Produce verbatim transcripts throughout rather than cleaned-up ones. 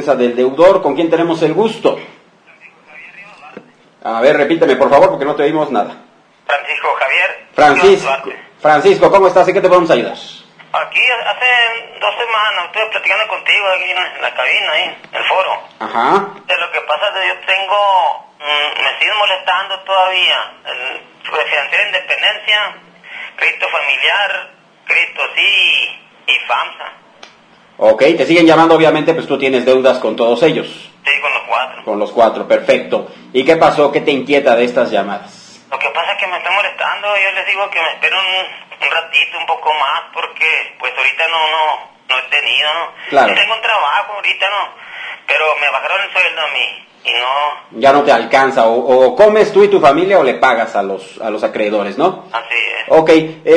Del deudor, ¿con quién tenemos el gusto? A ver, repíteme por favor porque no te oímos nada. Francisco Javier. Francisco, Francisco, ¿cómo estás? ¿En qué te podemos ayudar? Aquí hace dos semanas estuve platicando contigo aquí en la cabina, ahí, en el foro. Ajá. De lo que pasa es que yo tengo, mmm, me siguen molestando todavía el Financiera Independencia, crédito familiar, crédito sí y FAMSA. Ok, te siguen llamando obviamente, pues tú tienes deudas con todos ellos. Sí, con los cuatro. Con los cuatro, perfecto. ¿Y qué pasó? ¿Qué te inquieta de estas llamadas? Lo que pasa es que me están molestando, yo les digo que me esperen un, un ratito, un poco más, porque pues ahorita no, no, no he tenido, ¿no? Claro. Yo tengo un trabajo ahorita, ¿no? Pero me bajaron el sueldo a mí y no... Ya no te alcanza, o, o comes tú y tu familia o le pagas a los, a los acreedores, ¿no? Así es. Ok,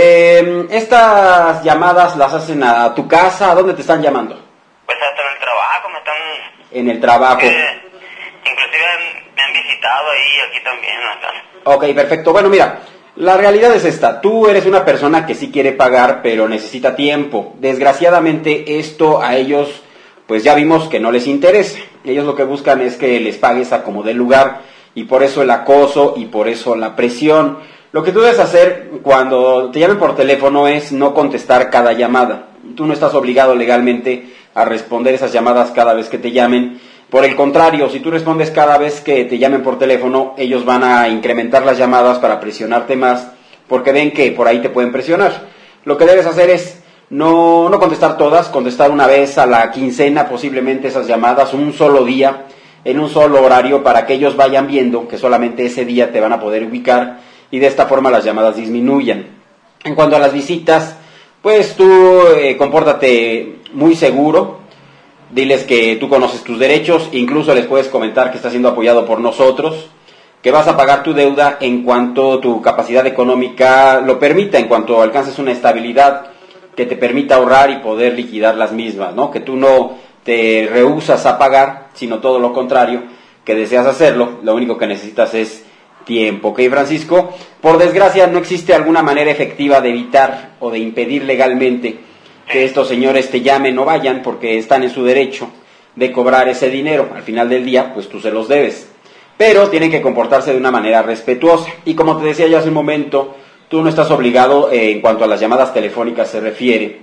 eh, estas llamadas las hacen a tu casa, ¿a dónde te están llamando? Pues hasta en el trabajo me están... En el trabajo. Eh, inclusive me han visitado ahí, aquí también, en la casa. Ok, perfecto. Bueno, mira, la realidad es esta. Tú eres una persona que sí quiere pagar, pero necesita tiempo. Desgraciadamente, esto a ellos, pues ya vimos que no les interesa. Ellos lo que buscan es que les pagues a como dé lugar, y por eso el acoso y por eso la presión. Lo que tú debes hacer cuando te llamen por teléfono es no contestar cada llamada. Tú no estás obligado legalmente a responder esas llamadas cada vez que te llamen. Por el contrario, si tú respondes cada vez que te llamen por teléfono, ellos van a incrementar las llamadas para presionarte más, porque ven que por ahí te pueden presionar. Lo que debes hacer es no, no contestar todas, contestar una vez a la quincena posiblemente esas llamadas, un solo día, en un solo horario, para que ellos vayan viendo que solamente ese día te van a poder ubicar y de esta forma las llamadas disminuyan. En cuanto a las visitas, pues tú eh, compórtate muy seguro. Diles que tú conoces tus derechos, incluso les puedes comentar que estás siendo apoyado por nosotros, que vas a pagar tu deuda en cuanto tu capacidad económica lo permita, en cuanto alcances una estabilidad que te permita ahorrar y poder liquidar las mismas, ¿no? Que tú no te rehusas a pagar, sino todo lo contrario, que deseas hacerlo, lo único que necesitas es tiempo, ¿ok, Francisco? Por desgracia no existe alguna manera efectiva de evitar o de impedir legalmente que estos señores te llamen o vayan, porque están en su derecho de cobrar ese dinero. Al final del día, pues tú se los debes. Pero tienen que comportarse de una manera respetuosa. Y como te decía ya hace un momento, tú no estás obligado, eh, en cuanto a las llamadas telefónicas se refiere,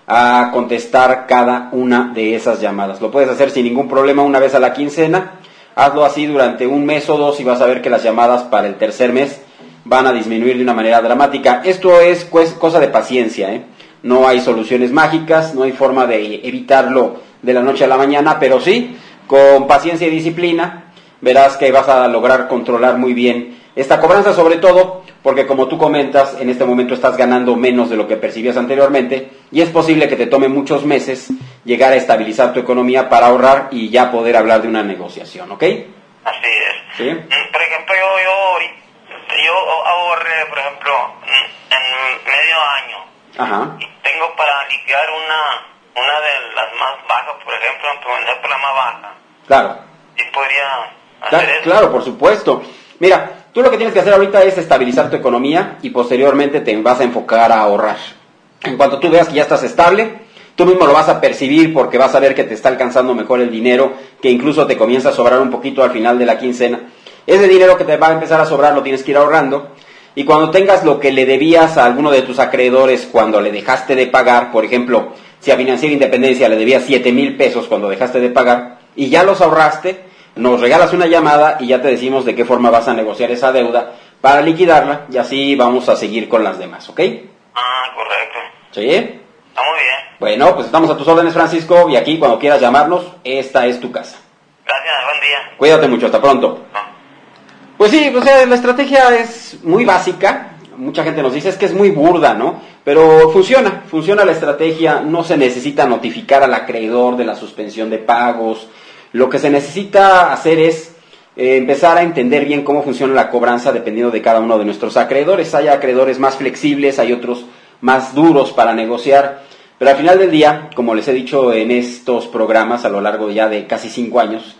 a contestar cada una de esas llamadas. Lo puedes hacer sin ningún problema una vez a la quincena. Hazlo así durante un mes o dos y vas a ver que las llamadas para el tercer mes van a disminuir de una manera dramática. Esto es pues, cosa de paciencia, ¿eh? No hay soluciones mágicas, no hay forma de evitarlo de la noche a la mañana, pero sí, con paciencia y disciplina, verás que vas a lograr controlar muy bien esta cobranza, sobre todo porque como tú comentas, en este momento estás ganando menos de lo que percibías anteriormente, y es posible que te tome muchos meses llegar a estabilizar tu economía para ahorrar y ya poder hablar de una negociación, ¿ok? Así es. ¿Sí? Por ejemplo, yo, yo, yo ahorré, por ejemplo, en medio año. Ajá. Y tengo para liquidar una, una de las más bajas, por ejemplo, comenzar por la más baja. Claro. ¿Y podría hacer Claro, eso? claro, por supuesto. Mira, tú lo que tienes que hacer ahorita es estabilizar tu economía y posteriormente te vas a enfocar a ahorrar. En cuanto tú veas que ya estás estable, tú mismo lo vas a percibir porque vas a ver que te está alcanzando mejor el dinero, que incluso te comienza a sobrar un poquito al final de la quincena. Ese dinero que te va a empezar a sobrar lo tienes que ir ahorrando. Y cuando tengas lo que le debías a alguno de tus acreedores cuando le dejaste de pagar, por ejemplo, si a Financiera Independencia le debías siete mil pesos cuando dejaste de pagar, y ya los ahorraste, nos regalas una llamada y ya te decimos de qué forma vas a negociar esa deuda para liquidarla, y así vamos a seguir con las demás, ¿ok? Ah, correcto. ¿Sí? Está muy bien. Bueno, pues estamos a tus órdenes, Francisco, y aquí cuando quieras llamarnos, esta es tu casa. Gracias, buen día. Cuídate mucho, hasta pronto. No. Pues sí, o sea, la estrategia es muy básica, mucha gente nos dice es que es muy burda, ¿no? Pero funciona, funciona la estrategia, no se necesita notificar al acreedor de la suspensión de pagos, lo que se necesita hacer es eh, empezar a entender bien cómo funciona la cobranza dependiendo de cada uno de nuestros acreedores. Hay acreedores más flexibles, hay otros más duros para negociar, pero al final del día, como les he dicho en estos programas a lo largo ya de casi cinco años,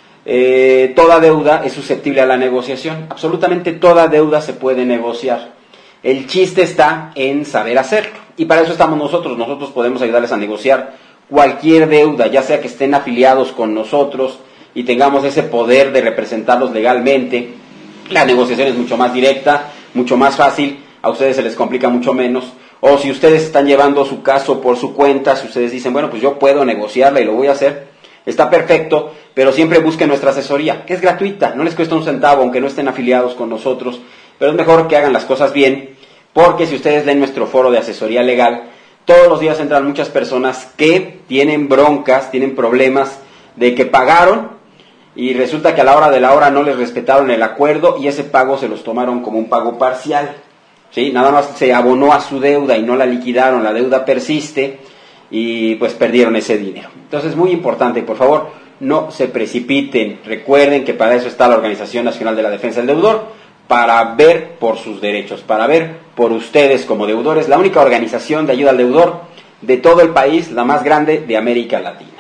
Eh, toda deuda es susceptible a la negociación. Absolutamente toda deuda se puede negociar. El chiste está en saber hacerlo. Y para eso estamos nosotros. Nosotros podemos ayudarles a negociar cualquier deuda, ya sea que estén afiliados con nosotros y tengamos ese poder de representarlos legalmente. La negociación es mucho más directa, mucho más fácil, a ustedes se les complica mucho menos. O si ustedes están llevando su caso por su cuenta, si ustedes dicen, bueno, pues yo puedo negociarla y lo voy a hacer, está perfecto, pero siempre busquen nuestra asesoría, que es gratuita, no les cuesta un centavo, aunque no estén afiliados con nosotros, pero es mejor que hagan las cosas bien, porque si ustedes leen nuestro foro de asesoría legal, todos los días entran muchas personas que tienen broncas, tienen problemas de que pagaron y resulta que a la hora de la hora no les respetaron el acuerdo y ese pago se los tomaron como un pago parcial, ¿sí? Nada más se abonó a su deuda y no la liquidaron, la deuda persiste y pues perdieron ese dinero. Entonces, muy importante, por favor, no se precipiten. Recuerden que para eso está la Organización Nacional de la Defensa del Deudor, para ver por sus derechos, para ver por ustedes como deudores, la única organización de ayuda al deudor de todo el país, la más grande de América Latina.